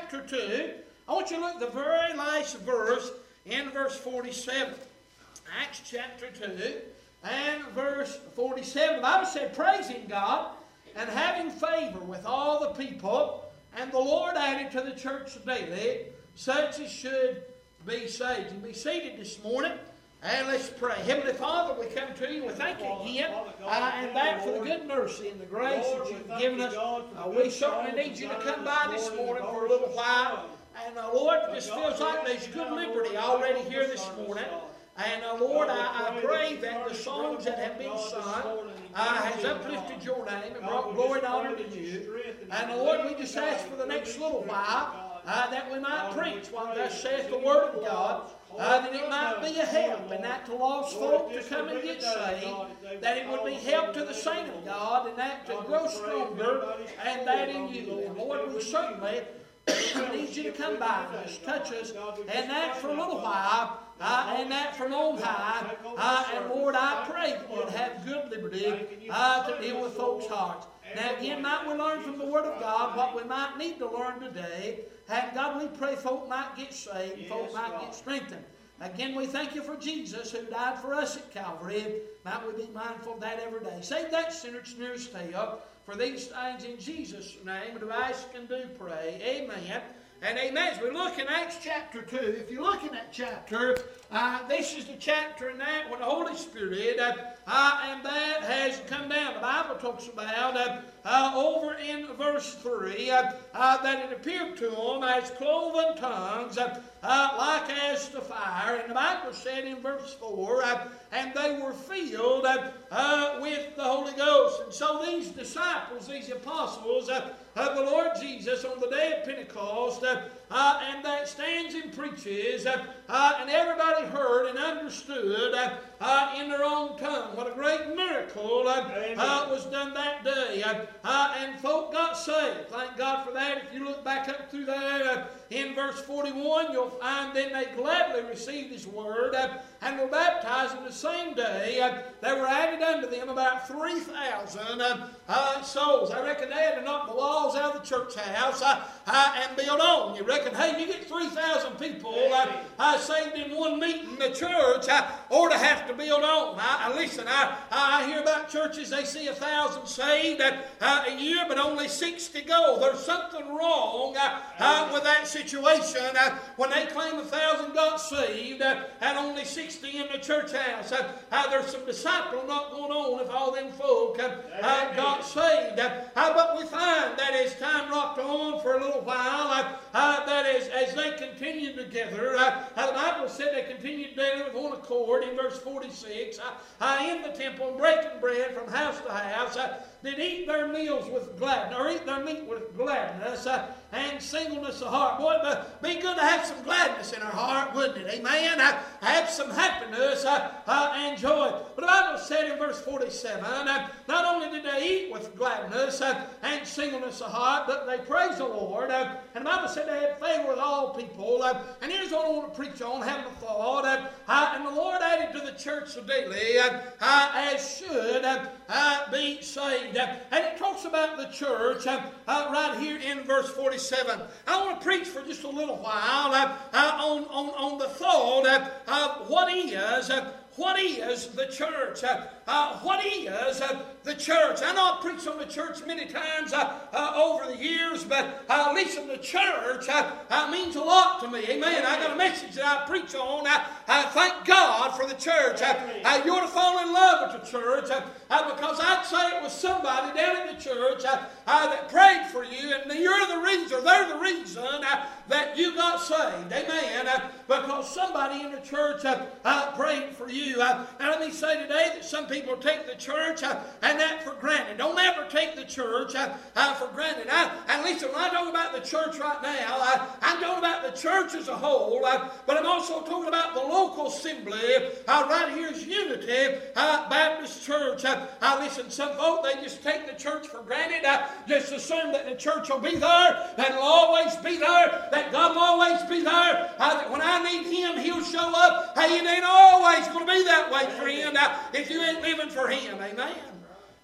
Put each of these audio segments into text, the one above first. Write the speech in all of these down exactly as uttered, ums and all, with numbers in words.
chapter two, I want you to look at the very last verse in verse forty-seven. Acts chapter two and verse forty-seven. The Bible said, praising God and having favor with all the people, and the Lord added to the church daily such as should be saved. You be seated this morning, and let's pray. Heavenly Father, we come to you. We thank you again, uh, and back for the good mercy and the grace that you've given us. Uh, we certainly need you to come by this morning for a little while. And uh, Lord, it just feels like there's good liberty already here this morning. And uh, Lord, I, I pray that the songs that have been sung uh, has uplifted your name and brought glory and honor to you. And uh, Lord, we just ask for the next little while uh, that we might preach what thus saith the Word of God, uh, that it might be a help, and that to lost folk to come and get saved, that it would be help to the saint of God, and that to grow stronger, and that in you. And Lord, we certainly need you to come by us, touch us, and that for a little while, uh, and that from on high. Uh, and Lord, I pray that you'd have good liberty uh, to deal with folks' hearts. Now again, might we learn from the Word of God what we might need to learn today. And God, we pray folk might get saved, and folk might get strengthened. Again, we thank you for Jesus who died for us at Calvary. Might we be mindful of that every day. Save that sinner that's nearest to you. For these things in Jesus' name, do I ask and do pray. Amen. And amen. As we look in Acts chapter two, if you look in that chapter, uh, this is the chapter in that when the Holy Spirit uh, uh, and that has come down. The Bible talks about uh, uh, over in verse three uh, uh, that it appeared to them as cloven tongues, uh, uh, like as the fire. And the Bible said in verse four, uh, and they were filled uh, uh, with the Holy Ghost. And so these disciples, these apostles uh, of the Lord Jesus on the day of Pentecost, uh, uh, and that stands and preaches, uh, uh, and everybody heard and understood uh, uh, in their own tongue. What a great miracle uh, uh, was done that day. Uh, uh, and folk got saved. Thank God for that. If you look back up through that uh, in verse forty-one, you'll find then they gladly received His word uh, and were baptized in the same day. Uh, there were added unto them about three thousand uh, uh, souls. I reckon they had to knock the walls out of the church house uh, uh, and build on. You reckon, hey, you get three thousand people uh, uh, saved in one meeting, the church uh, ought to have to build on. I, I, listen, I, I hear about churches, they see a thousand saved uh, uh, a year, but only sixty go. There's something wrong uh, uh, with that situation. Uh, when they claim a thousand got saved uh, and only sixty in the church house, uh, uh, there's some disciple not going on if all them folk uh, uh, got saved. Uh, uh, but we find that as time rocked on for a little while, uh, uh, that as, as they continued together, uh, uh, the Bible said they continued daily with one accord in verse forty-six, uh, uh, in the temple, breaking bread from house to house, uh, did eat their meals with gladness, or eat their meat with gladness uh, and singleness of heart. Boy, it'd be good to have some gladness in our heart, wouldn't it? Amen. Uh, have some happiness uh, uh, and joy. But the Bible said in verse forty-seven, uh, not only did they eat with gladness uh, and singleness of heart, but they praised the Lord. Uh, and the Bible said they had favor with all people. Uh, and here's what I want to preach on, having a thought. Uh, uh, and the Lord added to the church daily, uh, uh, as should uh, uh, be saved. Uh, and it talks about the church uh, uh, right here in verse forty-seven. I want to preach for just a little while uh, uh, on, on, on the thought uh, of what is uh, what is the church? Uh, uh, what is uh, the church? I know I've preached on the church many times uh, uh, over the years, but uh, listen, the church uh, uh, means a lot to me. Amen. I got a message that I preach on. I, I thank God for the church. Uh, uh, you ought to fall in love with the church uh, uh, because I'd say it was somebody down in the church uh, uh, that prayed for you, and you're the reason, or they're the reason uh, that you got saved. Amen. Uh, because somebody in the church uh, uh, prayed for you. Uh, and let me say today that some people take the church uh, and that for granted. Don't ever take the church uh, uh, for granted. I, and listen, when I talk about the church right now, uh, I'm talking about the church as a whole, uh, but I'm also talking about the local assembly. Uh, right here is Unity uh, Baptist Church. Uh, uh, listen, some folk, they just take the church for granted. Uh, just assume that the church will be there, that it'll always be there, that God will always be there. Uh, that when I need Him, He'll show up. Hey, it ain't always going to be that way, friend, uh, if you ain't living for Him. Amen.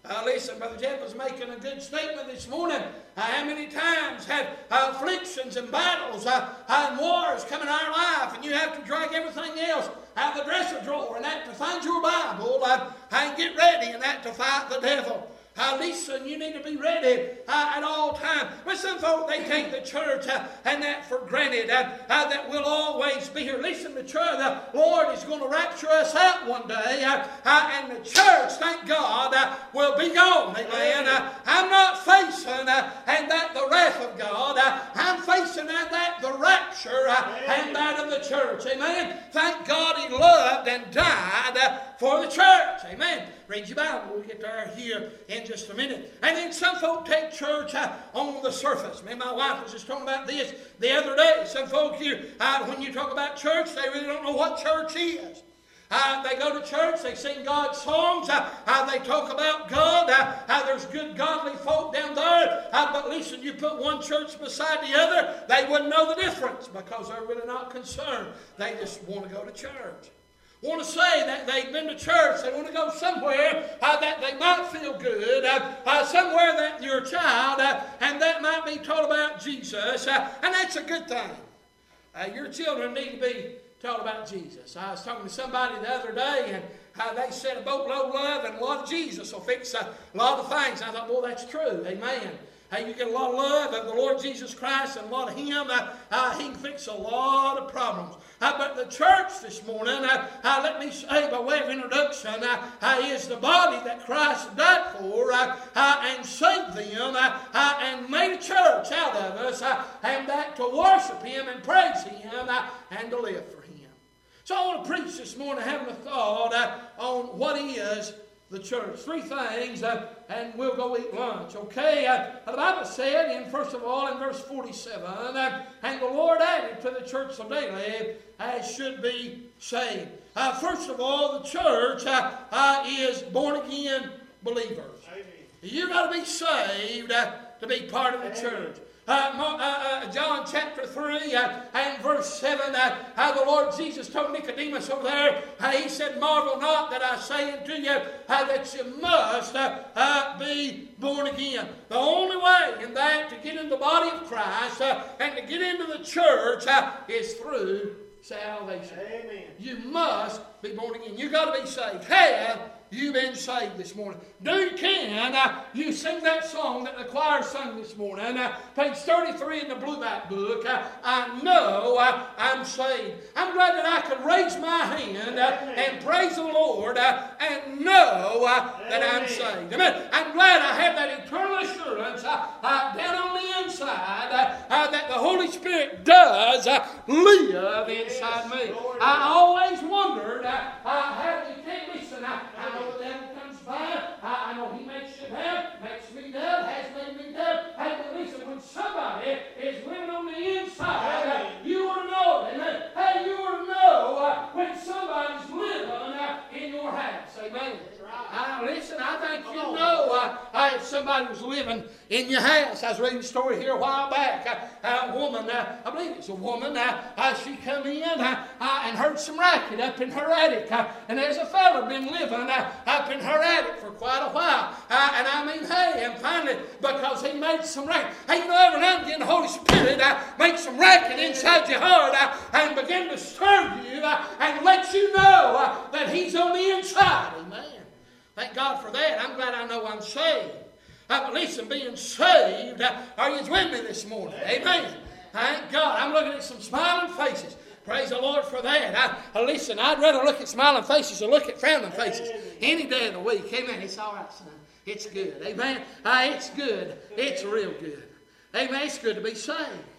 Uh, listen, Brother Jeff was making a good statement this morning. Uh, how many times have uh, afflictions and battles uh, uh, and wars come in our life, and you have to drag everything else out of the dresser drawer and that to find your Bible uh, and get ready and that to fight the devil. Uh, listen, you need to be ready uh, at all times. But some folk, they take the church uh, and that for granted, uh, uh, that we'll always be here. Listen, the church, the Lord is going to rapture us out one day, uh, uh, and the church, thank God, uh, will be gone. Amen. Uh, I'm not facing uh, and that the wrath of God. Uh, I'm facing and that the rapture uh, and that of the church. Amen. Thank God He loved and died uh, for the church. Amen. Read your Bible. We'll get there here in just a minute. And then some folk take church uh, on the surface. Me and my wife was just talking about this the other day. Some folk here, uh, when you talk about church, they really don't know what church is. Uh, they go to church, they sing God's songs, uh, uh, they talk about God, uh, uh, there's good godly folk down there, uh, but listen, you put one church beside the other, they wouldn't know the difference because they're really not concerned. They just want to go to church. Want to say that they've been to church. They want to go somewhere uh, that they might feel good, uh, uh, somewhere that you're a child, uh, and that might be taught about Jesus, uh, and that's a good thing. Uh, your children need to be taught about Jesus. I was talking to somebody the other day, and uh, they said a boatload of love and a lot of Jesus will fix uh, a lot of things. I thought, well, that's true. Amen. Hey, you get a lot of love of the Lord Jesus Christ and a lot of Him. Uh, uh, he can fix a lot of problems. Uh, but the church this morning, uh, uh, let me say by way of introduction, uh, uh, is the body that Christ died for uh, uh, and saved them uh, uh, and made a church out of us, uh, and that to worship Him and praise Him uh, and to live for Him. So I want to preach this morning having a thought uh, on what is the church. Three things, uh, and we'll go eat lunch. Okay? Uh, the Bible said, in first of all, in verse forty-seven, uh, and the Lord added to the church so daily as should be saved. Uh, first of all, the church uh, uh, is born again believers. Amen. You've got to be saved uh, to be part of the Amen. Church. Uh, uh, uh, John chapter three uh, and verse seven, uh, how the Lord Jesus told Nicodemus over there, uh, He said, marvel not that I say unto you uh, that you must uh, uh, be born again. The only way in that to get in the body of Christ uh, and to get into the church uh, is through salvation. Amen. You must be born again. You've got to be saved. Have you been saved this morning? Do you can uh, you sing that song that the choir sung this morning, uh, page thirty-three in the Blue Back book, uh, I know uh, I'm saved. I'm glad that I could raise my hand uh, and praise the Lord uh, and know uh, that I'm saved. Amen. I'm glad I have that eternal assurance uh, uh, down on the inside uh, uh, that the Holy Spirit does uh, live inside me. I always wondered uh, uh, how you can't listen. I, I know the devil comes by. I, I know he makes you down, makes me down, has made me down. Hey, but listen, when somebody is living on the inside, uh, you ought to know it. Amen. Hey, you ought to know uh, when somebody's living uh, in your house. Amen. Uh, listen, I think you know uh, uh, if somebody was living in your house. I was reading a story here a while back. Uh, a woman, uh, I believe it's a woman, uh, uh, she come in uh, uh, and heard some racket up in her attic. Uh, and there's a fella been living uh, up in her attic for quite a while. Uh, and I mean, hey, and finally, because he made some racket. Hey, you know, every now and again the Holy Spirit uh, makes some racket inside your heart uh, and begin to stir you uh, and let you know uh, that He's on the inside. Amen. Thank God for that. I'm glad I know I'm saved. Uh, but listen, being saved, uh, are you with me this morning? Amen. Thank God. I'm looking at some smiling faces. Praise the Lord for that. I, uh, listen, I'd rather look at smiling faces than look at frowning faces any day of the week. Amen. It's all right, son. It's good. Amen. Uh, it's good. It's real good. Amen. It's good to be saved.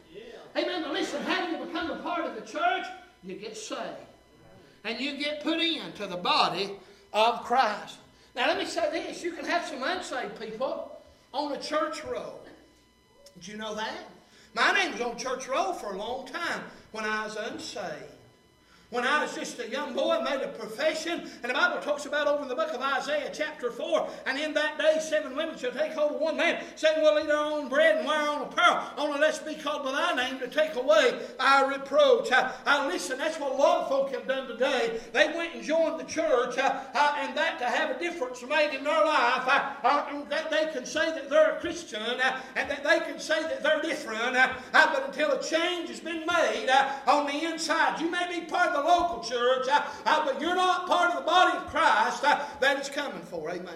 Amen. But listen, how do you become a part of the church? You get saved. And you get put into the body of Christ. Now let me say this, you can have some unsaved people on a church roll. Did you know that? My name was on church roll for a long time when I was unsaved. When I was just a young boy, I made a profession, and the Bible talks about over in the book of Isaiah chapter four, and in that day seven women shall take hold of one man, saying, we'll eat our own bread and wear our own apparel, only let's be called by thy name to take away our reproach. I, I listen, that's what a lot of folk have done today. They went and joined the church, uh, uh, and that to have a difference made in their life, uh, uh, that they can say that they're a Christian, uh, and that they can say that they're different, uh, uh, but until a change has been made uh, on the inside, you may be part of the local church, uh, uh, but you're not part of the body of Christ uh, that is coming for. Amen.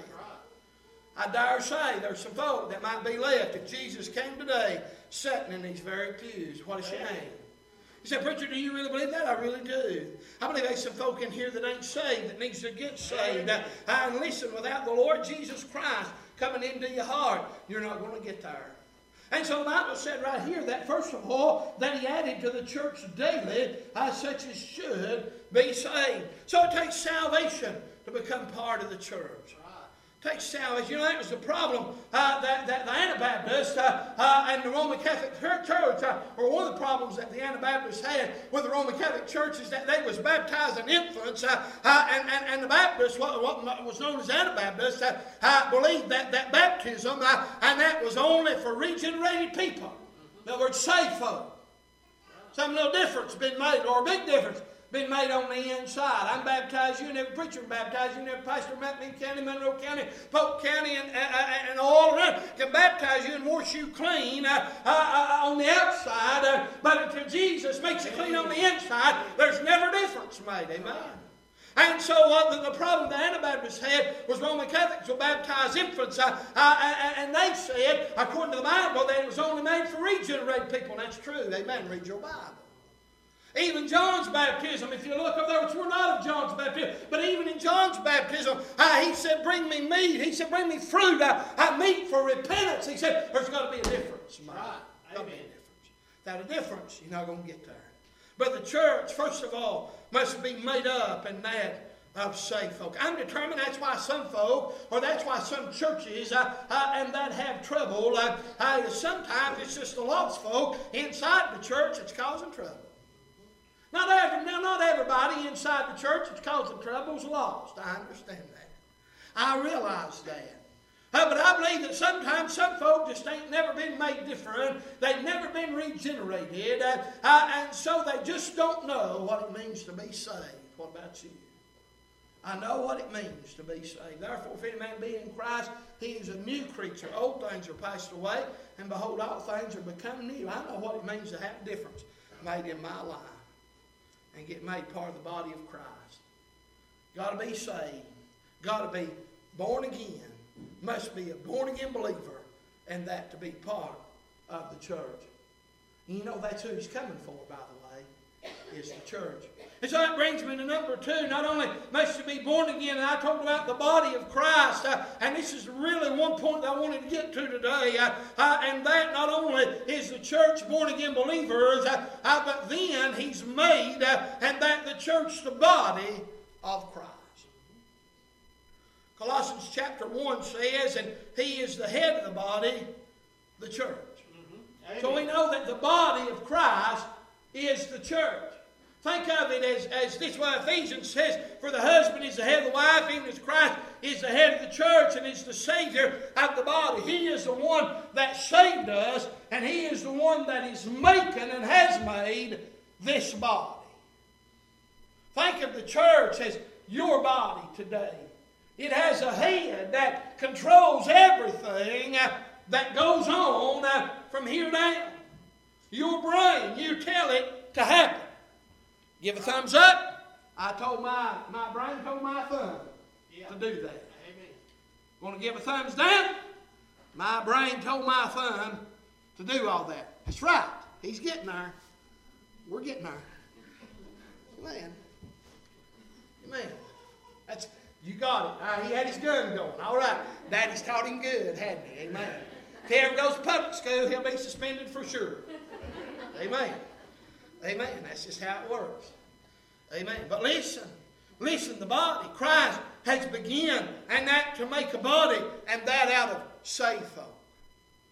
I dare say there's some folk that might be left if Jesus came today sitting in these very pews. What is your name? You say, preacher, do you really believe that? I really do. I believe there's some folk in here that ain't saved, that needs to get saved. Uh, and listen, without the Lord Jesus Christ coming into your heart, you're not going to get there. And so the Bible said right here that first of all, that he added to the church daily, uh, such as should be saved. So it takes salvation to become part of the church. It takes salvation. You know, that was the problem uh, that, that the Anabaptists uh, uh, and the Roman Catholic Church, uh, or one of the problems that the Anabaptists had with the Roman Catholic Church is that they was baptizing infants, uh, uh, and, and, and the Baptists, what, what was known as Anabaptists, uh, uh, believed that, that baptism, uh, and that was only for regenerated people. In other words, saved folk. Some little difference been made, or a big difference been made on the inside. I'm baptized you, and every preacher baptized you, and every pastor in Macmillan County, Monroe County, Polk County, and, uh, and all around can baptize you and wash you clean uh, uh, uh, on the outside. Uh, but until Jesus makes you clean on the inside, there's never difference made. Amen. And so uh, the, the problem the Anabaptists had was Roman Catholics will baptize infants. Uh, uh, and, and they said, according to the Bible, that it was only made for regenerated people. And that's true. Amen. Read your Bible. Even John's baptism, if you look over there, which we're not of John's baptism, but even in John's baptism, uh, he said, bring me meat. He said, bring me fruit. Uh, uh, meat for repentance. He said, there's got to be a difference. Right. Got to be a difference. Without a difference, you're not going to get there. But the church, first of all, must be made up in that of saved folk. I'm determined that's why some folk, or that's why some churches, uh, uh, and that have trouble, uh, uh, sometimes it's just the lost folk inside the church that's causing trouble. Not every, now, not everybody inside the church that's causing trouble is lost. I understand that. I realize that. Uh, but I believe that sometimes some folk just ain't never been made different. They've never been regenerated. Uh, uh, and so they just don't know what it means to be saved. What about you? I know what it means to be saved. Therefore, if any man be in Christ, he is a new creature. Old things are passed away, and behold, all things are become new. I know what it means to have a difference made in my life and get made part of the body of Christ. Got to be saved. Got to be born again. Must be a born-again believer, and that to be part of the church. And you know that's who he's coming for, by the way, is the church. And so that brings me to number two. Not only must you be born again, and I talked about the body of Christ, uh, and this is really one point that I wanted to get to today, uh, uh, and that not only is the church born-again believers, uh, uh, but then he's made, uh, and that the church the body of Christ. Colossians chapter one says, and he is the head of the body, the church. Mm-hmm. So we know that the body of Christ is the church. Think of it as, as this way Ephesians says, for the husband is the head of the wife, even as Christ is the head of the church and is the Savior of the body. He is the one that saved us, and he is the one that is making and has made this body. Think of the church as your body today. It has a head that controls everything uh, that goes on uh, from here down. Your brain, you tell it to happen. Give a thumbs up. I told my, my brain told my thumb yeah. to do that. Amen. Want to give a thumbs down? My brain told my thumb to do all that. That's right. He's getting there. We're getting there. Amen. Amen. That's... You got it. Uh, he had his gun going. All right. Daddy's taught him good, hadn't he? Amen. If he ever goes to public school, he'll be suspended for sure. Amen. Amen. That's just how it works. Amen. But listen. Listen, the body. Christ has begun, and that to make a body, and that out of saved folk.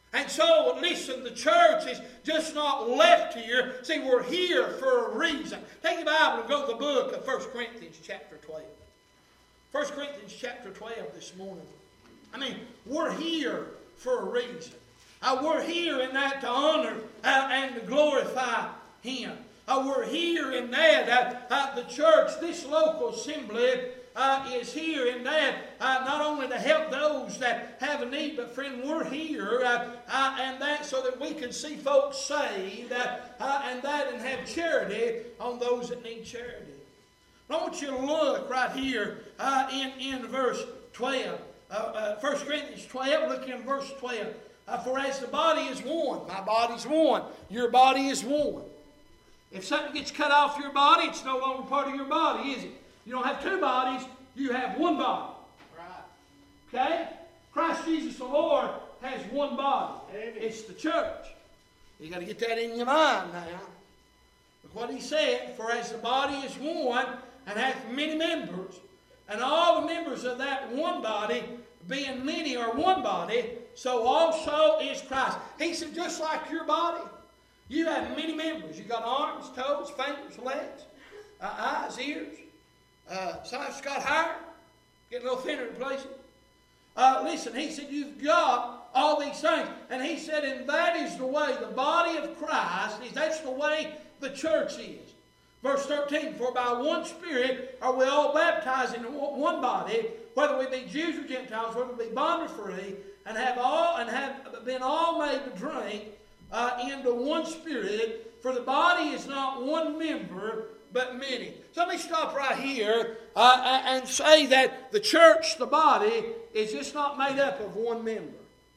And so, listen, the church is just not left here. See, we're here for a reason. Take your Bible and go to the book of First Corinthians chapter twelve. First Corinthians chapter twelve this morning. I mean, we're here for a reason. Uh, we're here in that to honor uh, and to glorify Him. Uh, we're here in that. Uh, uh, the church, this local assembly, uh, is here in that uh, not only to help those that have a need, but friend, we're here uh, uh, and that so that we can see folks saved uh, uh, and that and have charity on those that need charity. I want you to look right here uh, in, in verse twelve. Uh, uh, First Corinthians twelve, look in verse twelve. Uh, For as the body is one, my body's one, your body is one. If something gets cut off your body, it's no longer part of your body, is it? You don't have two bodies, you have one body. Right. Okay? Christ Jesus the Lord has one body. Amen. It's the church. You got to get that in your mind now. Look what he said, for as the body is one and hath many members, and all the members of that one body, being many are one body, so also is Christ. He said, just like your body, you have many members. You got arms, toes, fingers, legs, uh, eyes, ears. Uh, some of it's got hair, get a little thinner in places. Uh, listen, he said, you've got all these things. And he said, and that is the way, the body of Christ, that's the way the church is. Verse thirteen, for by one Spirit are we all baptized into one body, whether we be Jews or Gentiles, whether we be bond or free, and have all and have been all made to drink uh, into one Spirit. For the body is not one member, but many. So let me stop right here uh, and say that the church, the body, is just not made up of one member.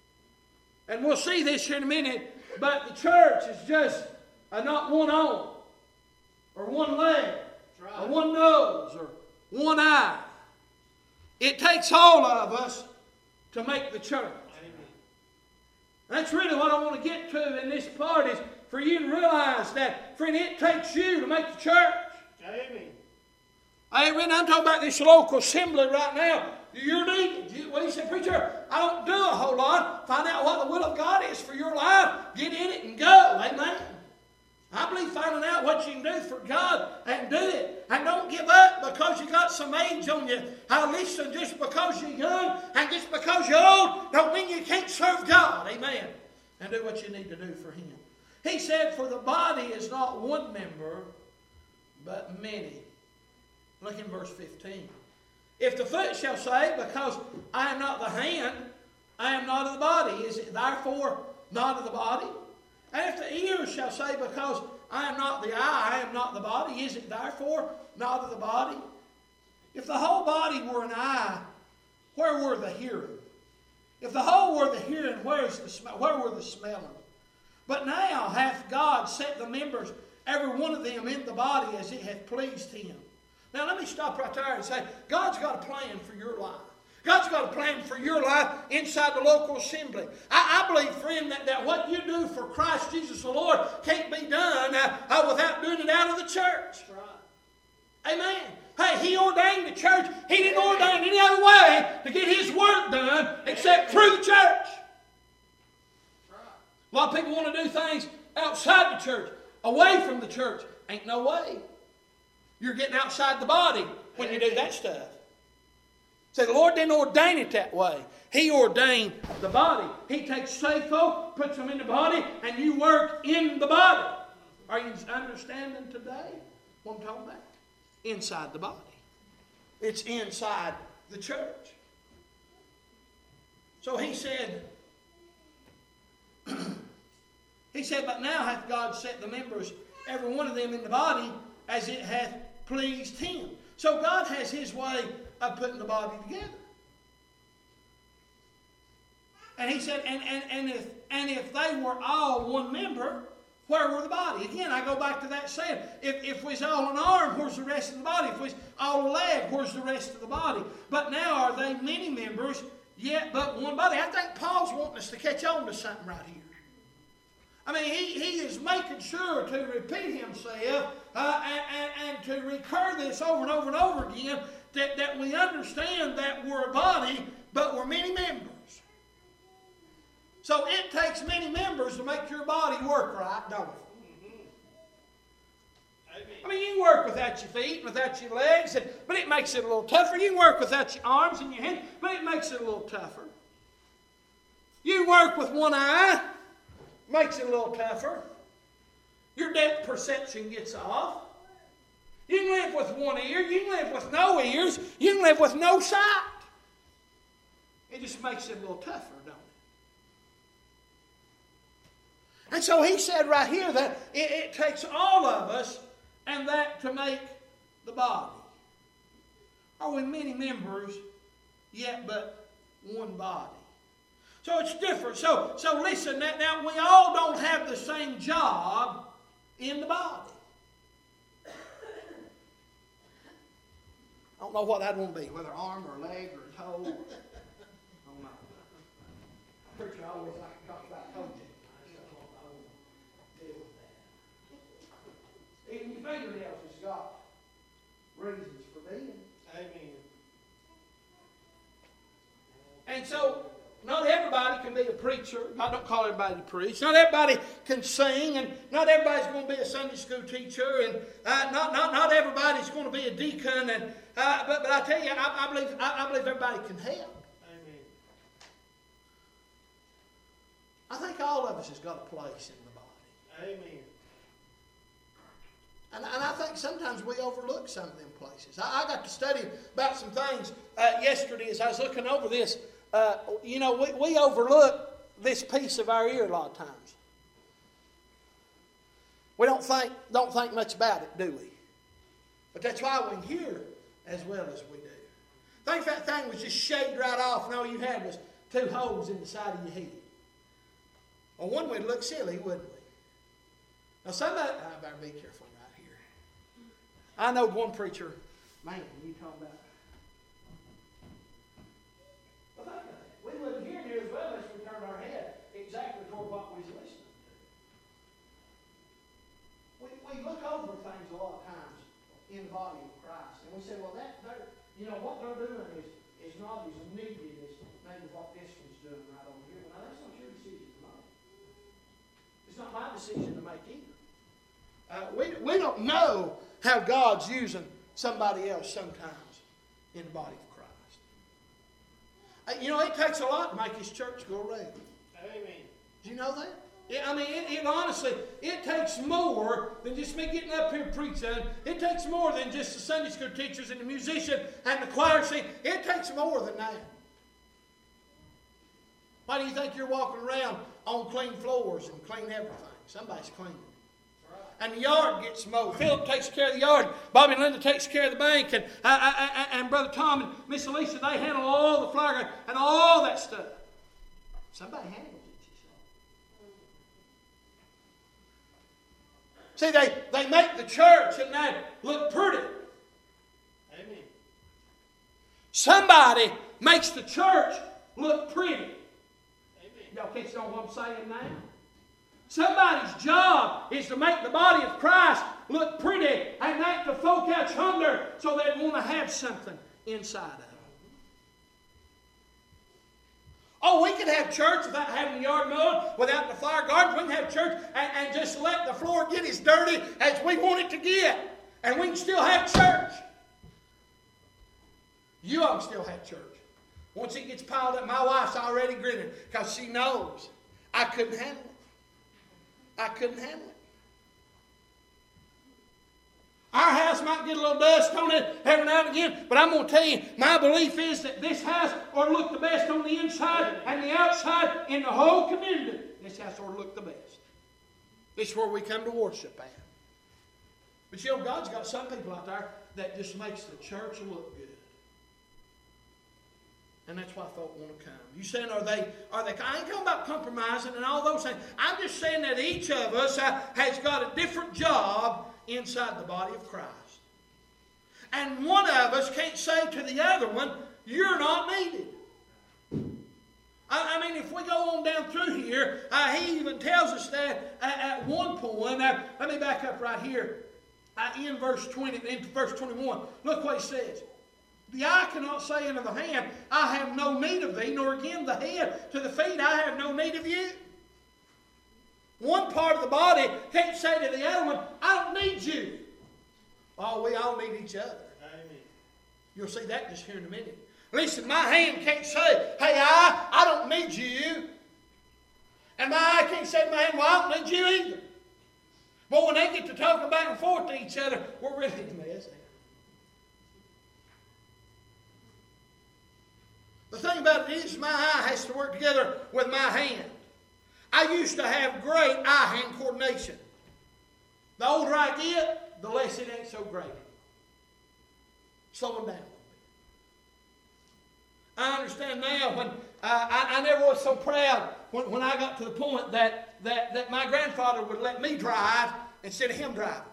And we'll see this here in a minute, but the church is just uh, not one arm, or one leg, right, or one nose, or one eye. It takes all of us to make the church. Amen. That's really what I want to get to in this part, is for you to realize that, friend, it takes you to make the church. Amen. Amen. I'm talking about this local assembly right now. You're needed. You, well, you say, preacher, I don't do a whole lot. Find out what the will of God is for your life. Get in it and go. Amen. I believe finding out what you can do for God and do it. And don't give up because you got some age on you. Now listen, just because you're young and just because you're old don't mean you can't serve God. Amen. And do what you need to do for Him. He said, for the body is not one member, but many. Look in verse fifteen. If the foot shall say, because I am not the hand, I am not of the body, is it therefore not of the body? And if the ear shall say, because I am not the eye, I am not the body, is it therefore not of the body? If the whole body were an eye, where were the hearing? If the whole were the hearing, where, is the sm- where were the smelling? But now hath God set the members, every one of them, in the body as it hath pleased Him. Now let me stop right there and say, God's got a plan for your life. God's got a plan for your life inside the local assembly. I, I believe, friend, that, that what you do for Christ Jesus the Lord can't be done uh, uh, without doing it out of the church. Right. Amen. Hey, He ordained the church. He didn't ordain any other way to get His work done except through the church. A lot of people want to do things outside the church, away from the church. Ain't no way. You're getting outside the body when you do that stuff. So the Lord didn't ordain it that way. He ordained the body. He takes saved folk, puts them in the body, and you work in the body. Are you understanding today what I'm talking about? Inside the body. It's inside the church. So he said, he said, but now hath God set the members, every one of them in the body, as it hath pleased Him. So God has His way of putting the body together. And he said, and, and, and, if, and if they were all one member, where were the body? Again, I go back to that saying, if, if we's all an arm, where's the rest of the body? If we's all a leg, where's the rest of the body? But now are they many members, yet but one body? I think Paul's wanting us to catch on to something right here. I mean, he, he is making sure to repeat himself uh, and, and, and to recur this over and over and over again, that, that we understand that we're a body, but we're many members. So it takes many members to make your body work right, don't it? I mean, you can work without your feet, without your legs, but it makes it a little tougher. You can work without your arms and your hands, but it makes it a little tougher. You work with one eye, makes it a little tougher. Your depth perception gets off. You can live with one ear. You can live with no ears. You can live with no sight. It just makes it a little tougher, don't it? And so he said right here that it, it takes all of us and that to make the body. Are we many members, yet but one body? So it's different. So, so listen, that now we all don't have the same job in the body. I don't know what that will be, whether arm or leg or toe. I don't know. Preacher always like to talk about toe jigging. I don't deal with that. Even your fingernails has got reasons for being. Amen. And so, not everybody can be a preacher. I don't call everybody to preach. Not everybody can sing, and not everybody's going to be a Sunday school teacher, and uh, not, not not everybody's going to be a deacon. And uh, but but I tell you, I, I believe I, I believe everybody can help. Amen. I think all of us has got a place in the body. Amen. And, and I think sometimes we overlook some of them places. I, I got to study about some things uh, yesterday as I was looking over this. Uh, you know, we, we overlook this piece of our ear a lot of times. We don't think don't think much about it, do we? But that's why we hear as well as we do. Think if that thing was just shaved right off and all you had was two holes in the side of your head. Well, one would look silly, wouldn't we? Now, somebody, I better be careful right here. I know one preacher, man, you talking about. We wouldn't hear near as well as we turned our head exactly toward what we was listening to. We, we look over things a lot of times in the body of Christ, and we say, well, that they're, you know, what they're doing is, is not as needed as maybe what this one's doing right over here. Now, that's not your decision to make. It's not my decision to make either. Uh, we, we don't know how God's using somebody else sometimes in the body of Christ. You know, it takes a lot to make His church go around. Amen. Do you know that? Yeah, I mean, it, it honestly, it takes more than just me getting up here preaching. It takes more than just the Sunday school teachers and the musician and the choir sing. It takes more than that. Why do you think you're walking around on clean floors and clean everything? Somebody's cleaning. And the yard gets mowed. Philip takes care of the yard. Bobby and Linda takes care of the bank. And, I, I, I, and Brother Tom and Miss Alicia, they handle all the flower and all that stuff. Somebody handles it, you see. See, they, they make the church and they look pretty. Amen. Somebody makes the church look pretty. Amen. Y'all catch on what I'm saying now? Somebody's job is to make the body of Christ look pretty and make the folk out yonder so they want to have something inside of them. Oh, we could have church without having the yard mowed, without the flower gardens. We can have church and, and just let the floor get as dirty as we want it to get. And we can still have church. You all can still have church. Once it gets piled up, my wife's already grinning because she knows I couldn't handle it. I couldn't handle it. Our house might get a little dust on it every now and again, but I'm going to tell you, my belief is that this house ought to look the best on the inside and the outside in the whole community. This house ought to look the best. This is where we come to worship at. But you know, God's got some people out there that just makes the church look good. And that's why folk want to come. You saying, are they, are they, I ain't talking about compromising and all those things. I'm just saying that each of us uh, has got a different job inside the body of Christ. And one of us can't say to the other one, you're not needed. I, I mean, if we go on down through here, uh, he even tells us that at, at one point. Uh, let me back up right here. Uh, in verse twenty, in verse twenty-one, look what he says. The eye cannot say unto the hand, I have no need of thee, nor again the head to the feet, I have no need of you. One part of the body can't say to the other one, I don't need you. Oh, we all need each other. Amen. You'll see that just here in a minute. Listen, my hand can't say, hey, eye, I don't need you. And my eye can't say to my hand, well, I don't need you either. But when they get to talking back and forth to each other, we're really in a mess. The thing about it is, my eye has to work together with my hand. I used to have great eye-hand coordination. The older I get, the less it ain't so great. Slowing down. I understand now when uh, I, I never was so proud when, when I got to the point that, that, that my grandfather would let me drive instead of him driving.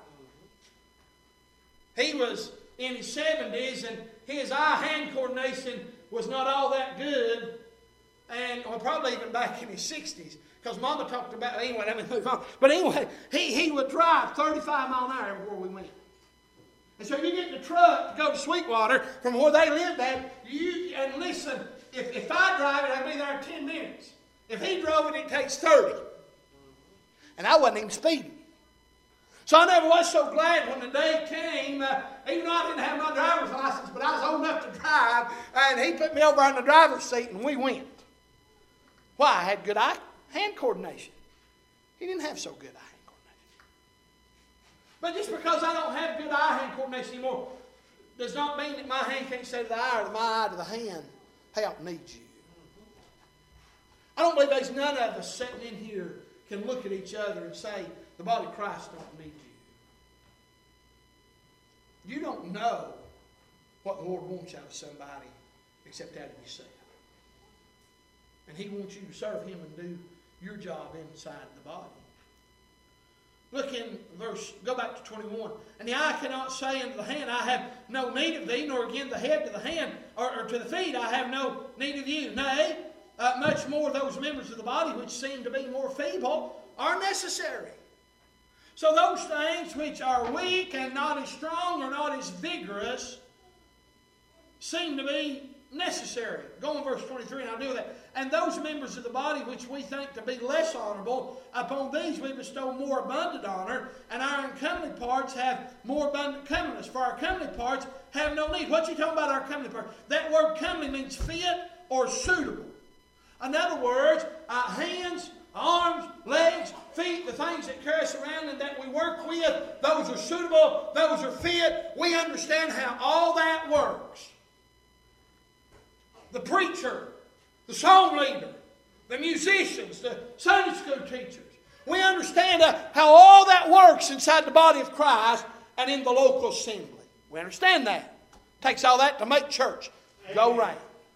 He was in his seventies and his eye-hand coordination was not all that good, and or probably even back in his sixties, because Mama talked about, anyway, let me move on. But anyway, he, he would drive thirty-five mile an hour everywhere we went. And so you get in the truck to go to Sweetwater from where they lived at, you, and listen, if, if I drive it, I'll be there in ten minutes. If he drove it, it takes thirty. And I wasn't even speeding. So I never was so glad when the day came, uh, even though I didn't have my driver's license, but I was old enough to drive, and he put me over on the driver's seat, and we went. Why? I had good eye-hand coordination. He didn't have so good eye-hand coordination. But just because I don't have good eye-hand coordination anymore does not mean that my hand can't say to the eye or my eye to the hand, hey, I don't need you. I don't believe there's none of us sitting in here can look at each other and say, the body of Christ don't need you. You don't know what the Lord wants out of somebody except out of yourself. And He wants you to serve Him and do your job inside the body. Look in verse, go back to twenty-one. And the eye cannot say unto the hand, I have no need of thee, nor again the head to the hand, or, or to the feet, I have no need of you. Nay, uh, much more those members of the body which seem to be more feeble are necessary. So those things which are weak and not as strong or not as vigorous seem to be necessary. Go on verse twenty-three and I'll deal with that. And those members of the body which we think to be less honorable, upon these we bestow more abundant honor, and our uncomely parts have more abundant comeliness. For our comely parts have no need. What you talking about our comely parts? That word comely means fit or suitable. In other words, uh, hands, arms, legs, feet, the things that carry us around and that we work with, those are suitable, those are fit. We understand how all that works. The preacher, the song leader, the musicians, the Sunday school teachers. We understand uh, how all that works inside the body of Christ and in the local assembly. We understand that. It takes all that to make church go right.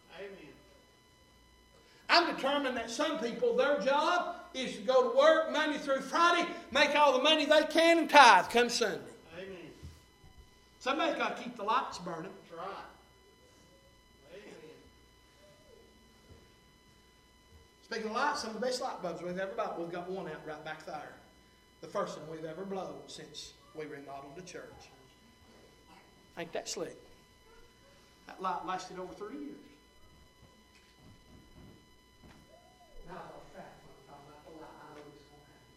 I'm determined that some people, their job is to go to work Monday through Friday, make all the money they can, and tithe come Sunday. Amen. Somebody's got to keep the lights burning. That's right. Amen. Speaking of lights, some of the best light bulbs we've ever bought, we've got one out right back there. The first one we've ever blown since we remodeled the church. Ain't that slick? That light lasted over three years. Now I lost track when I'm talking about the light. I know this won't happen.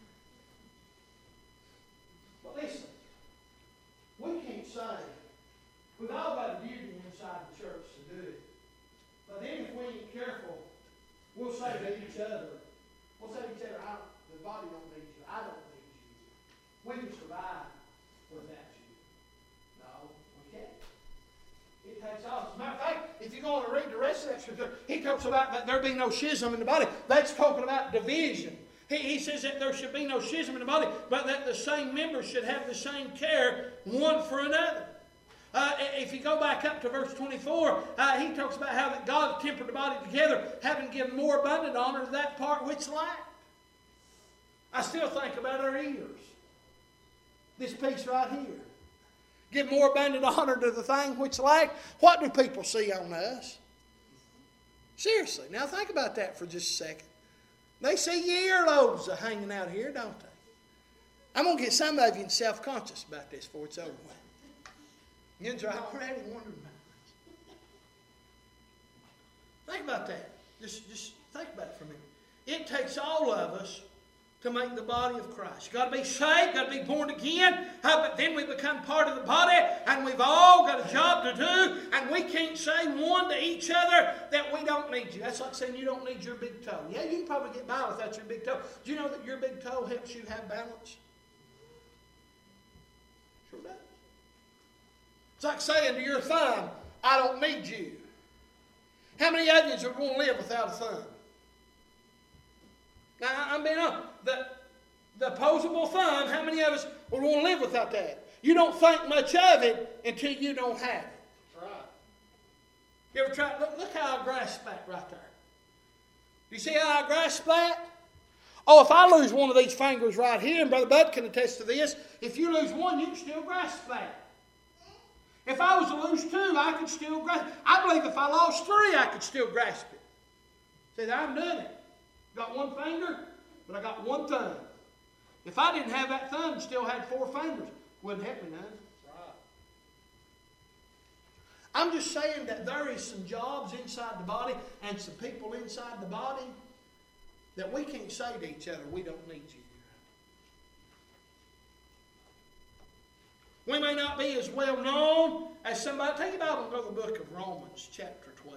But listen, we can't say, we've all got a duty inside the church to do it. But then if we ain't careful, we'll say to each other, we'll say to each other, I, the body don't need you, I don't need you. We can survive without you. No, we can't. It takes all. As a matter of fact, if you go on and read the rest of that scripture, he talks about that there be no schism in the body. That's talking about division. He, he says that there should be no schism in the body, but that the same members should have the same care one for another. Uh, if you go back up to verse twenty-four, uh, he talks about how that God tempered the body together, having given more abundant honor to that part which lacked. I still think about our ears. This piece right here. Give more abundant honor to the thing which lack. What do people see on us? Seriously, now think about that for just a second. They see your earlobes are hanging out here, don't they? I'm going to get some of you self-conscious about this before it's over with. You're already wondering about this. Think about that. Just, just think about it for a minute. It takes all of us to make the body of Christ. You've got to be saved, got to be born again, but then we become part of the body, and we've all got a job to do, and we can't say one to each other that we don't need you. That's like saying you don't need your big toe. Yeah, you can probably get by without your big toe. Do you know that your big toe helps you have balance? Sure does. It's like saying to your thumb, I don't need you. How many of you are going to live without a thumb? Now, I'm being honest. The, the opposable thumb, how many of us would want to live without that? You don't think much of it until you don't have it. That's right. You ever try? Look, look how I grasp that right there. Do you see how I grasp that? Oh, if I lose one of these fingers right here, and Brother Bud can attest to this, if you lose one, you can still grasp that. If I was to lose two, I could still grasp it. I believe if I lost three, I could still grasp it. See, I'm doing it. Got one finger, but I got one thumb. If I didn't have that thumb and still had four fingers, wouldn't help me none. Right. I'm just saying that there is some jobs inside the body and some people inside the body that we can't say to each other, we don't need you. We may not be as well known as somebody. Take it out and go to the book of Romans, chapter twelve.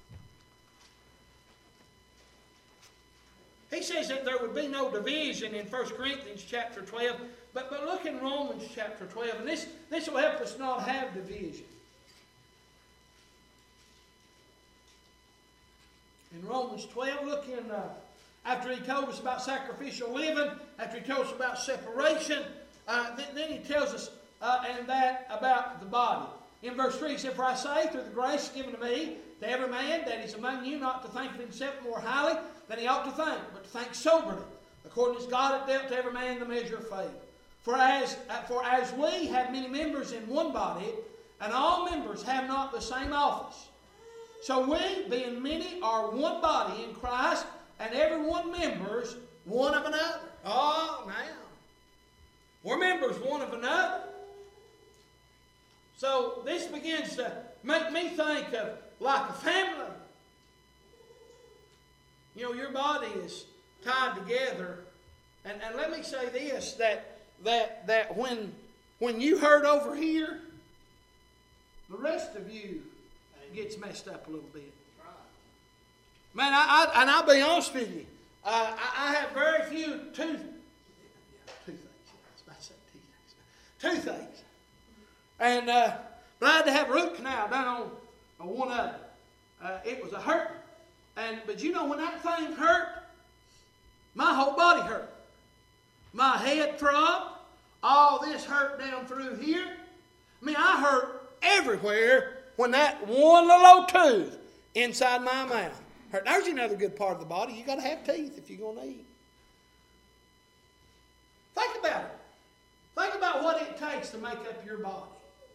He says that there would be no division in First Corinthians chapter twelve. But, but look in Romans chapter twelve. And this, this will help us not have division. In Romans twelve, look in, uh, after he told us about sacrificial living, after he told us about separation, uh, th- then he tells us uh, and that about the body. In verse three, he said, For I say, through the grace given to me, to every man that is among you, not to think of himself more highly than he ought to think, but to think soberly, according as God hath dealt to every man the measure of faith. For as, for as we have many members in one body, and all members have not the same office, so we, being many, are one body in Christ, and every one members one of another. Oh, now. We're members one of another. So this begins to make me think of like a family. You know, your body is tied together. And, and let me say this, that that that when when you hurt over here, the rest of you gets messed up a little bit. Man, I, I and I'll be honest with you, uh, I, I have very few tooth toothaches. I was about to say teeth. Toothaches, and uh, but I had to have a root canal done on, on one of them. Uh, it was a hurt, and but you know when that thing hurt, my whole body hurt. My head throbbed. All this hurt down through here. I mean, I hurt everywhere when that one little old tooth inside my mouth hurt. There's another good part of the body. You got to have teeth if you're going to eat. Think about it. Think about what it takes to make up your body.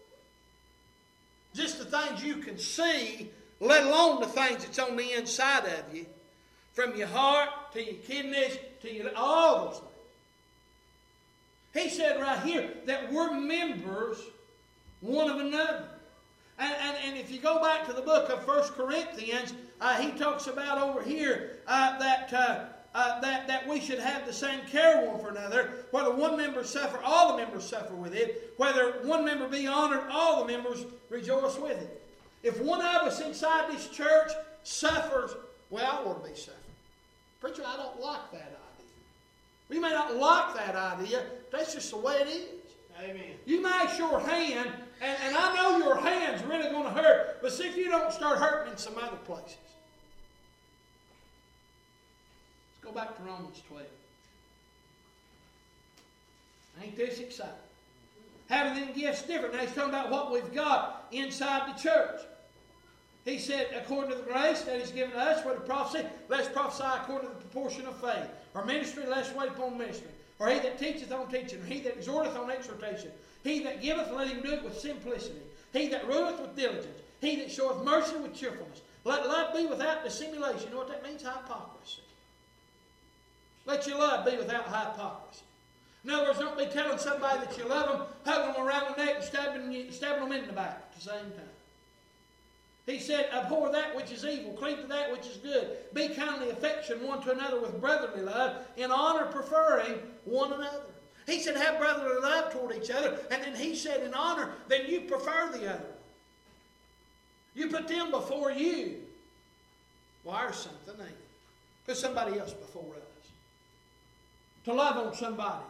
Just the things you can see, let alone the things that's on the inside of you. From your heart to your kidneys to your, all those things. He said right here that we're members one of another. And, and, and if you go back to the book of First Corinthians, uh, he talks about over here uh, that, uh, uh, that, that we should have the same care one for another. Whether one member suffer, all the members suffer with it. Whether one member be honored, all the members rejoice with it. If one of us inside this church suffers, well, I want to be suffering. Preacher, I don't like that idea. You may not like that idea. That's just the way it is. Amen. You might your hand, and, and I know your hand's really going to hurt, but see if you don't start hurting in some other places. Let's go back to Romans twelve. Ain't this exciting? Having them gifts different. Now he's talking about what we've got inside the church. He said, according to the grace that He's given us, whether prophecy, let's prophesy according to the proportion of faith. Or ministry, let's wait upon ministry. Or he that teacheth on teaching. Or he that exhorteth on exhortation. He that giveth, let him do it with simplicity. He that ruleth with diligence. He that showeth mercy with cheerfulness. Let love be without dissimulation. You know what that means? Hypocrisy. Let your love be without hypocrisy. In other words, don't be telling somebody that you love them, hugging them around the neck and stabbing, stabbing them in the back at the same time. He said, abhor that which is evil, cleave to that which is good. Be kindly affectioned one to another with brotherly love, in honor preferring one another. He said, have brotherly love toward each other. And then he said, in honor, then you prefer the other. You put them before you. Well, there's something, ain't it? Put somebody else before us. To love on somebody.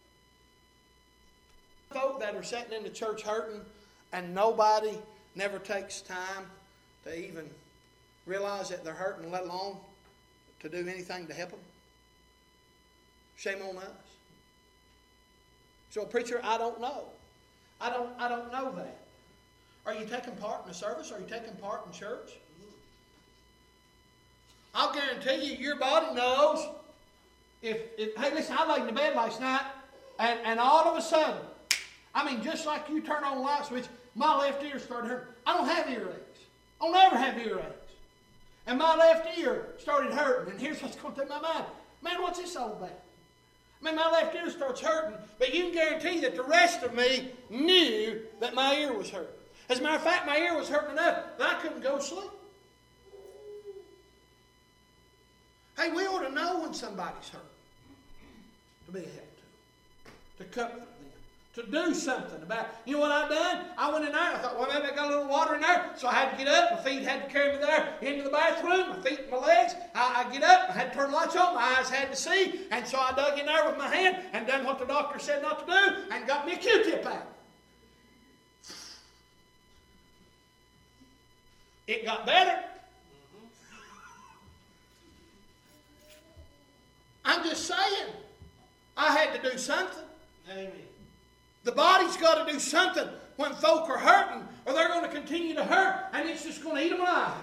Folk that are sitting in the church hurting, and nobody never takes time to even realize that they're hurting, let alone to do anything to help them. Shame on us. So, preacher, I don't know. I don't, I don't know that. Are you taking part in the service? Are you taking part in church? I'll guarantee you, your body knows. If, if hey, listen, I laid in the bed last night, and, and all of a sudden, I mean, just like you turn on the light switch, my left ear started hurting. I don't have earaches. I'll never have earaches. And my left ear started hurting. And here's what's going through my mind. Man, what's this all about? I mean, my left ear starts hurting, but you can guarantee that the rest of me knew that my ear was hurting. As a matter of fact, my ear was hurting enough that I couldn't go to sleep. Hey, we ought to know when somebody's hurt. To be a help to. To comfort them. To do something about it. You know what I done? I went in there. I thought, well, maybe I got a little water in there. So I had to get up. My feet had to carry me there into the bathroom. My feet and my legs. I, I get up. I had to turn the lights on. My eyes had to see. And so I dug in there with my hand and done what the doctor said not to do and got me a Q-tip out. It got better. I'm just saying. I had to do something. Amen. The body's got to do something when folk are hurting, or they're going to continue to hurt, and it's just going to eat them alive.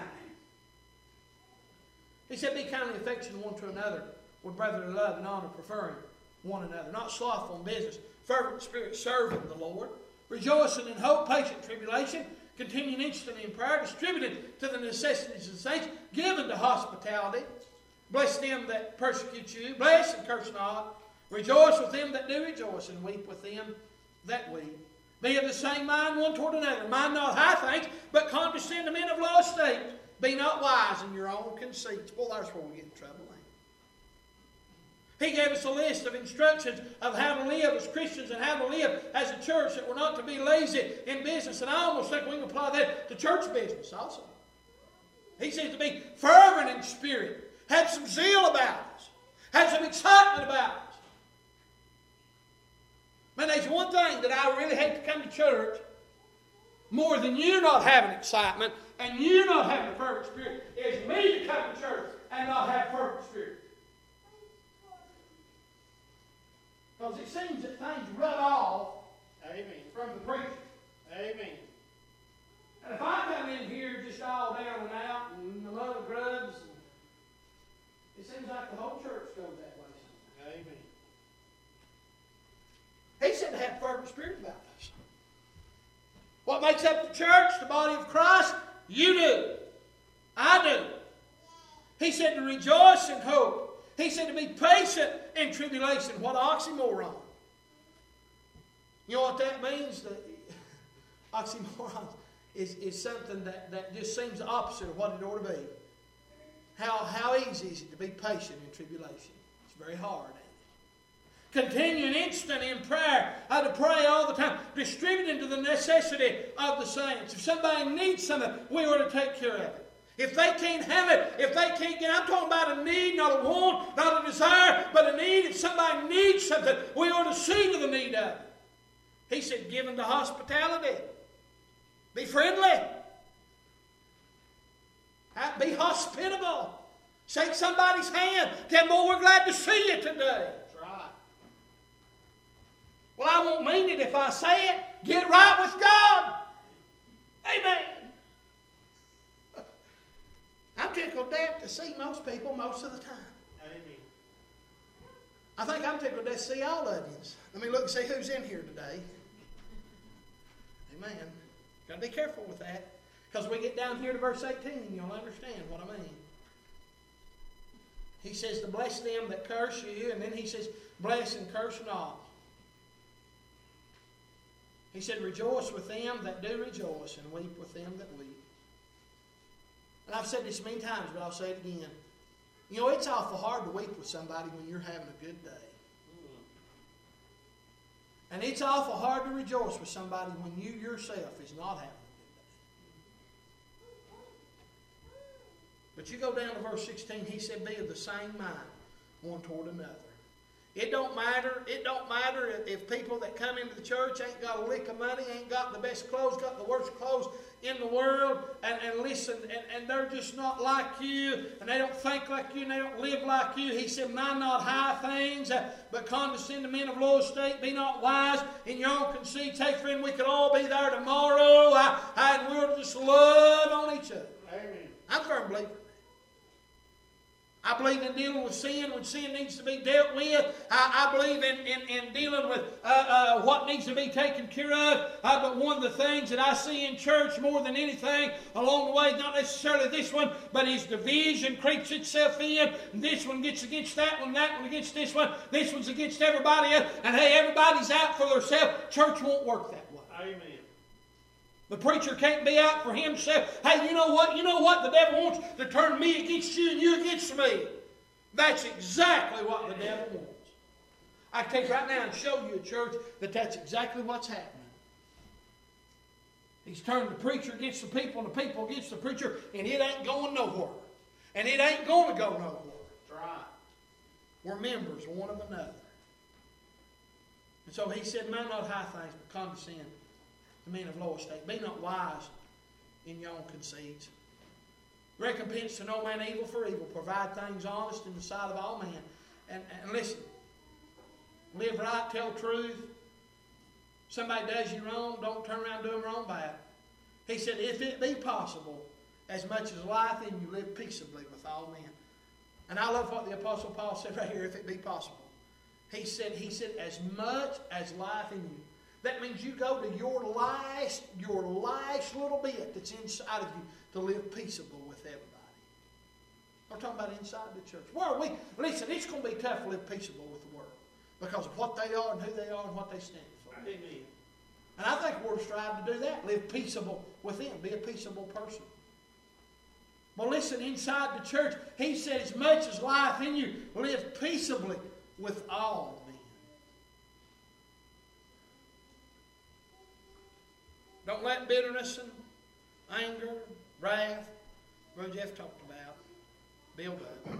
He said, be kindly affectionate one to another, with brotherly love and honor, preferring one another. Not slothful in business, fervent in spirit, serving the Lord, rejoicing in hope, patient in tribulation, continuing instantly in prayer, distributed to the necessities of the saints, given to hospitality. Bless them that persecute you, bless and curse not. Rejoice with them that do rejoice, and weep with them that weep. Be of the same mind one toward another. Mind not high things, but condescend to men of low estate. Be not wise in your own conceits. Well, that's where we get in trouble, ain't it? He gave us a list of instructions of how to live as Christians and how to live as a church, that we're not to be lazy in business. And I almost think we can apply that to church business also. He says to be fervent in spirit. Have some zeal about us. Have some excitement about us. Man, there's one thing that I really hate to come to church more than you not having excitement and you not having a fervent spirit, is me to come to church and not have a fervent spirit. Because it seems that things rub off Amen. from the preacher. Amen. And if I come in here just all down and out and a lot of grubs, it seems like the whole church goes that way sometimes. Amen. He said to have a fervent spirit about us. What makes up the church, the body of Christ? You do. I do. He said to rejoice in hope. He said to be patient in tribulation. What an oxymoron. You know what that means? The oxymoron is, is something that, that just seems the opposite of what it ought to be. How, how easy is it to be patient in tribulation? It's very hard. Continuing instant in prayer. I to pray all the time. Distributing to the necessity of the saints. If somebody needs something, we ought to take care of it. If they can't have it, if they can't get it, I'm talking about a need, not a want, not a desire, but a need. If somebody needs something, we ought to see to the need of it. He said, given to hospitality. Be friendly. Be hospitable. Shake somebody's hand. Tell them, boy, we're glad to see you today. Well, I won't mean it if I say it. Get right with God. Amen. I'm tickled death to see most people most of the time. Amen. I think I'm tickled death to see all of you. Let me look and see who's in here today. Amen. Got to be careful with that. Because we get down here to verse eighteen and you'll understand what I mean. He says to bless them that curse you, and then he says, bless and curse not. He said, rejoice with them that do rejoice, and weep with them that weep. And I've said this many times, but I'll say it again. You know, it's awful hard to weep with somebody when you're having a good day. And it's awful hard to rejoice with somebody when you yourself is not having a good day. But you go down to verse sixteen, he said, be of the same mind one toward another. It don't matter. It don't matter if, if people that come into the church ain't got a lick of money, ain't got the best clothes, got the worst clothes in the world, and, and listen, and, and they're just not like you, and they don't think like you, and they don't live like you. He said, mind not high things, uh, but condescend to men of low estate. Be not wise in your own conceit. Take, friend, we could all be there tomorrow, uh, and we'll just love on each other. Amen. I'm a firm believer. I believe in dealing with sin when sin needs to be dealt with. I, I believe in, in, in dealing with uh, uh, what needs to be taken care of. Uh, but one of the things that I see in church more than anything along the way, not necessarily this one, but is division creeps itself in. This one gets against that one, that one against this one. This one's against everybody else. And hey, everybody's out for themselves. Church won't work that way. Amen. The preacher can't be out for himself. Hey, you know what? You know what? The devil wants to turn me against you and you against me. That's exactly what the devil wants. I can take right now and show you a church that that's exactly what's happening. He's turned the preacher against the people and the people against the preacher, and it ain't going nowhere. And it ain't going to go nowhere. That's right. We're members one of another. And so he said, mind not high things, but condescend to men of low estate. Be not wise in your own conceits. Recompense to no man evil for evil. Provide things honest in the sight of all men. And, and listen, live right, tell truth. Somebody does you wrong, don't turn around and do them wrong back. He said, if it be possible, as much as life in you, live peaceably with all men. And I love what the Apostle Paul said right here, if it be possible. He said, he said, as much as life in you. That means you go to your last, your last little bit that's inside of you to live peaceable with everybody. I'm talking about inside the church. Where are we? Listen, it's going to be tough to live peaceable with the world because of what they are and who they are and what they stand for. Amen. And I think we're striving to do that. Live peaceable with them. Be a peaceable person. Well, listen, inside the church, he said, as much as life in you, live peaceably with all men. Don't let bitterness and anger, wrath, Brother Jeff talked about, build up.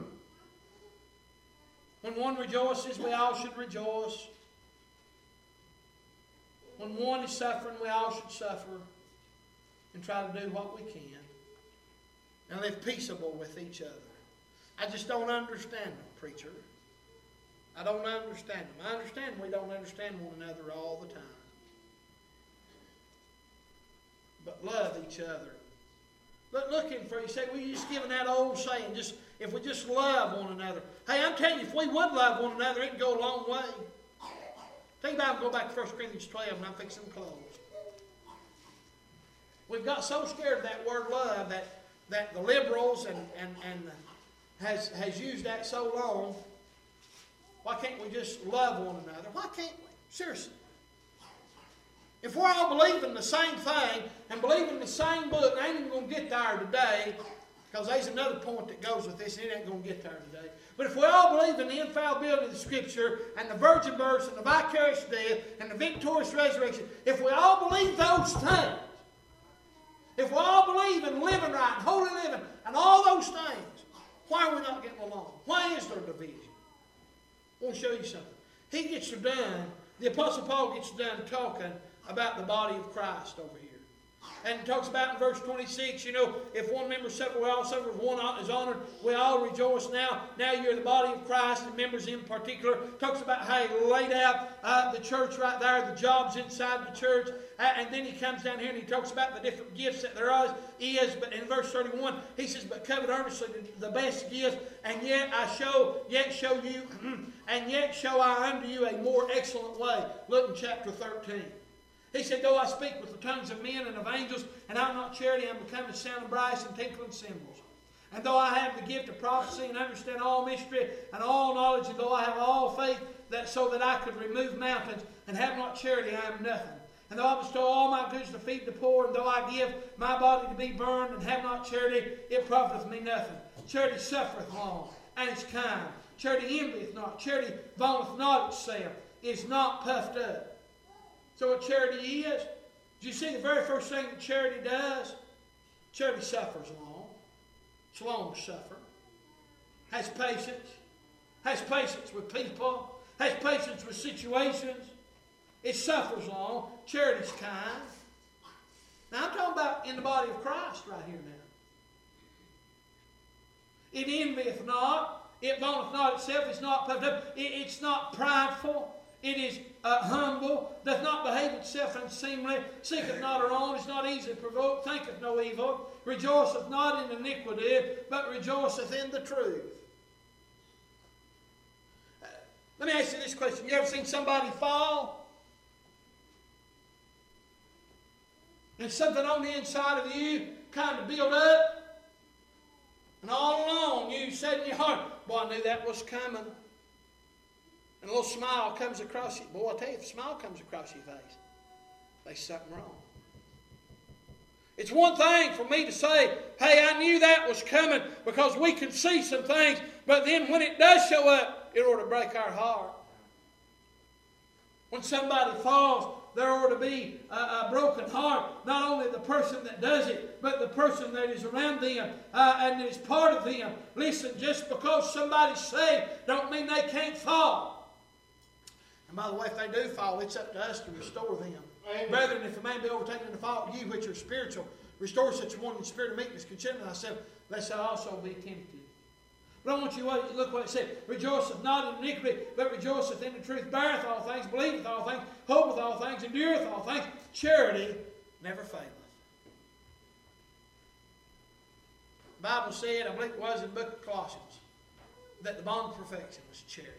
When one rejoices, we all should rejoice. When one is suffering, we all should suffer and try to do what we can and live peaceable with each other. I just don't understand them, preacher. I don't understand them. I understand we don't understand one another all the time. But love each other. Look, looking for you. Say, well, you're just giving that old saying, just if we just love one another. Hey, I'm telling you, if we would love one another, it'd go a long way. Think about it, go back to First Corinthians twelve, and I'm fixing to close. We've got so scared of that word love that, that the liberals and, and, and has, has used that so long. Why can't we just love one another? Why can't we? Seriously. If we're all believing the same thing and believing the same book, I ain't even going to get there today because there's another point that goes with this and it ain't going to get there today. But if we all believe in the infallibility of the Scripture and the virgin birth and the vicarious death and the victorious resurrection, if we all believe those things, if we all believe in living right and holy living and all those things, why are we not getting along? Why is there division? I want to show you something. He gets done, the Apostle Paul gets done talking about the body of Christ over here. And it talks about in verse twenty-six, you know, if one member suffer, we all suffer. If one is honored, we all rejoice now. Now you're the body of Christ, and members in particular. Talks about how he laid out uh, the church right there, the jobs inside the church. Uh, and then he comes down here and he talks about the different gifts that there is. But in verse thirty-one, he says, but covet earnestly the best gift, and yet I show, yet show you, and yet show I unto you a more excellent way. Look in chapter thirteen. He said, though I speak with the tongues of men and of angels, and I have not charity, I am become as sounding brass and tinkling cymbals. And though I have the gift of prophecy and understand all mystery and all knowledge, and though I have all faith that so that I could remove mountains and have not charity, I am nothing. And though I bestow all my goods to feed the poor, and though I give my body to be burned, and have not charity, it profiteth me nothing. Charity suffereth long, and is kind. Charity envieth not. Charity vaunteth not itself, is not puffed up. So what charity is, do you see the very first thing that charity does? Charity suffers long. It's long to suffer. Has patience. Has patience with people. Has patience with situations. It suffers long. Charity's kind. Now I'm talking about in the body of Christ right here now. It envieth not. It vaunteth not itself. It's not puffed up. It, it's not prideful. It is uh, humble. Doth not behave itself unseemly. Seeketh not her own. Is not easily provoked. Thinketh no evil. Rejoiceth not in iniquity, but rejoiceth in the truth. Uh, let me ask you this question. You ever seen somebody fall? And something on the inside of you kind of build up. And all along you said in your heart, boy, I knew that was coming. And a little smile comes across you. Boy, I tell you, if a smile comes across your face, there's something wrong. It's one thing for me to say, hey, I knew that was coming because we can see some things. But then when it does show up, it ought to break our heart. When somebody falls, there ought to be a, a broken heart. Not only the person that does it, but the person that is around them uh, and is part of them. Listen, just because somebody's saved don't mean they can't fall. And by the way, if they do fall, it's up to us to restore them. Amen. Brethren, if a man be overtaken in the fault, you which are spiritual, restore such one in the spirit of meekness, consider thyself, lest thou also be tempted. But I want you to look what it said. Rejoiceth not in iniquity, but rejoiceth in the truth. Beareth all things, believeth all things, hopeth all things, endureth all things. Charity never faileth. The Bible said, I believe it was in the book of Colossians, that the bond of perfection was charity.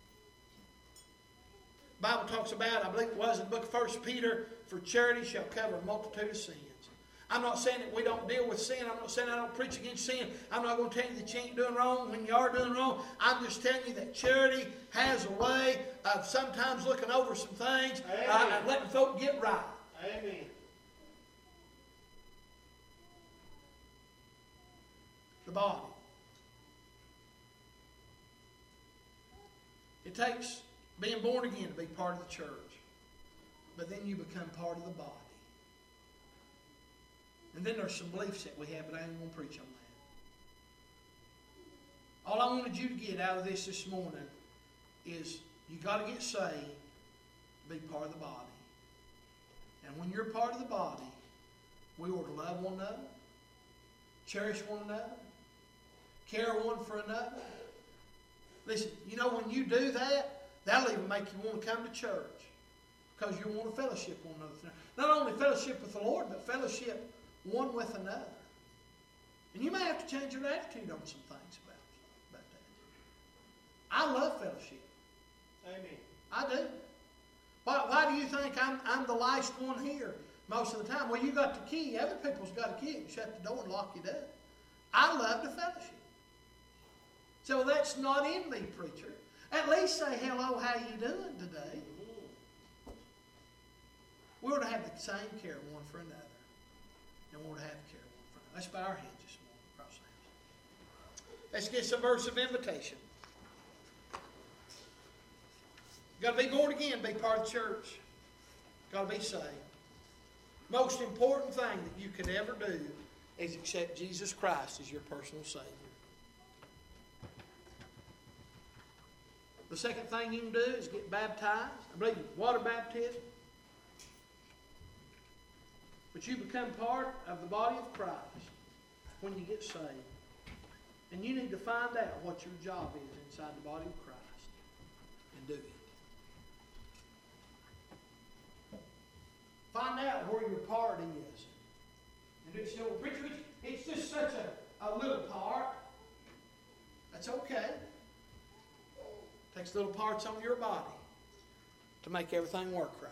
The Bible talks about, I believe it was in the book of First Peter, for charity shall cover a multitude of sins. I'm not saying that we don't deal with sin. I'm not saying I don't preach against sin. I'm not going to tell you that you ain't doing wrong when you are doing wrong. I'm just telling you that charity has a way of sometimes looking over some things uh, and letting folk get right. Amen. The body. It takes being born again to be part of the church. But then you become part of the body. And then there's some beliefs that we have, but I ain't going to preach on that. All I wanted you to get out of this this morning is you got to get saved to be part of the body. And when you're part of the body, we ought to love one another, cherish one another, care one for another. Listen, you know when you do that, that'll even make you want to come to church because you want to fellowship one another. Not only fellowship with the Lord, but fellowship one with another. And you may have to change your attitude on some things about, about that. I love fellowship. Amen. I do. Why, why do you think I'm, I'm the last one here most of the time? Well, you got the key. Other people's got a key. You shut the door and lock it up. I love the fellowship. So that's not in me, preacher. At least say, hello, how you doing today? We ought to have the same care one for another. And we ought to have care one for another. Let's bow our heads this morning. Cross hands. Let's get some verse of invitation. Got to be born again, be part of the church. Got to be saved. Most important thing that you could ever do is accept Jesus Christ as your personal Savior. The second thing you can do is get baptized. I believe water baptism. But you become part of the body of Christ when you get saved. And you need to find out what your job is inside the body of Christ and do it. Find out where your part is. And do it. So, preacher, it's just such a, a little part. That's okay. It takes little parts on your body to make everything work right.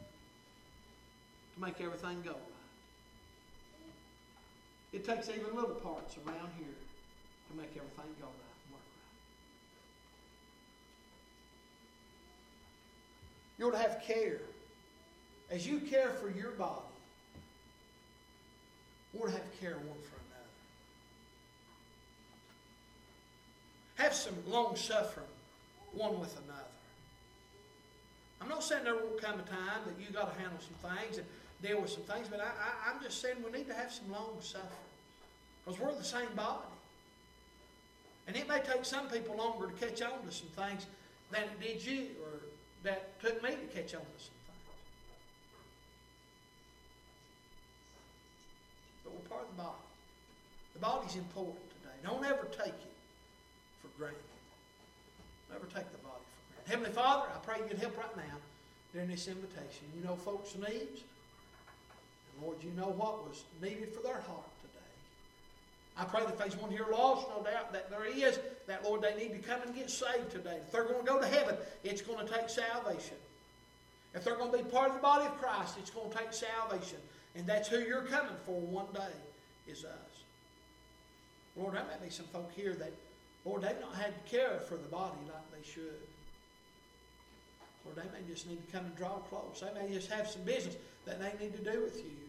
To make everything go right. It takes even little parts around here to make everything go right and work right. You ought to have care. as you care for your body, Lord, have care one for another. Have some long suffering one with another. I'm not saying there won't come a time that you got to handle some things and deal with some things, but I, I, I'm just saying we need to have some long suffering. Because we're the same body. And it may take some people longer to catch on to some things than it did you, or that took me to catch on to some things. But we're part of the body. The body's important today. Don't ever take it for granted. Never take the body for granted. Heavenly Father, I pray you'd help right now during this invitation. You know folks' needs. And Lord, you know what was needed for their heart today. I pray that if there's one here lost, no doubt that there is, that, Lord, they need to come and get saved today. If they're going to go to heaven, it's going to take salvation. If they're going to be part of the body of Christ, it's going to take salvation. And that's who you're coming for one day, is us. Lord, there may be some folk here that, Lord, they've not had to care for the body like they should. Lord, they may just need to come and draw close. They may just have some business that they need to do with you.